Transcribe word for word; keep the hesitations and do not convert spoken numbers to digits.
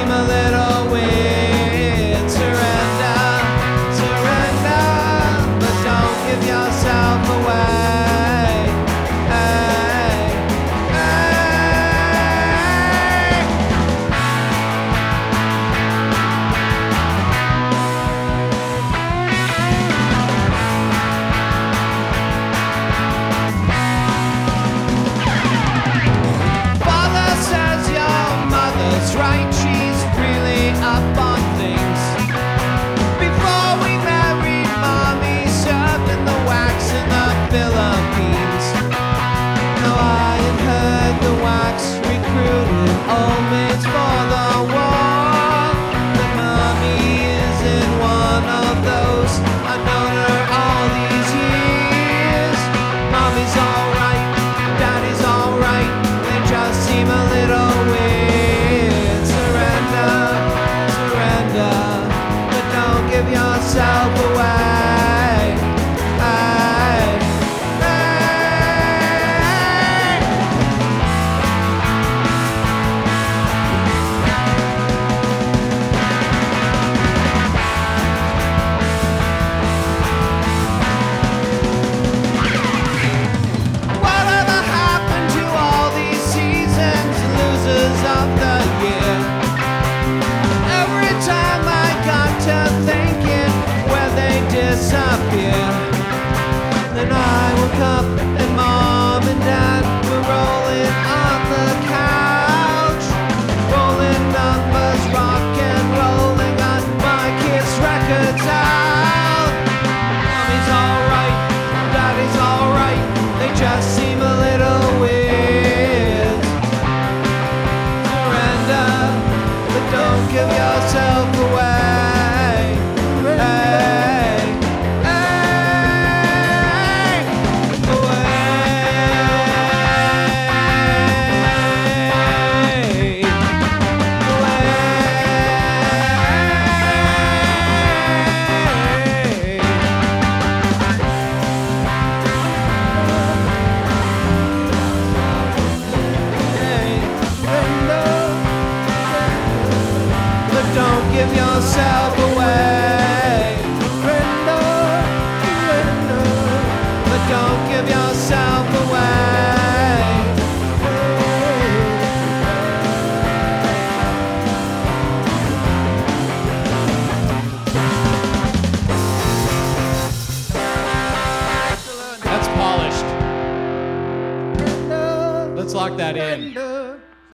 seem a little weird. Surrender, surrender, but don't give yourself away. Hey, hey. Father says your mother's right, she's really up on things. Before we married, mommy served in the wax in the Philippines. Now I had heard the wax recruited old maids for the war. But mommy isn't one of those. I've known her all these years. Mommy's alright, daddy's alright, they just seem a little weird. Surrender, surrender, but don't give yourself away. Hey, hey. Whatever happened to all these seasons, losers of the year? Every time I got to thinking where they disappear, then I woke up and mom and dad were rolling on the couch, rolling numbers, rock and rolling on my kids' records out. Mommy's alright, daddy's alright, they just seem a little weird. Surrender, but don't give yourself away. Hey, hey, away, away. But don't give yourself away. Surrender, surrender, but don't give yourself away. That's polished. Let's lock that in.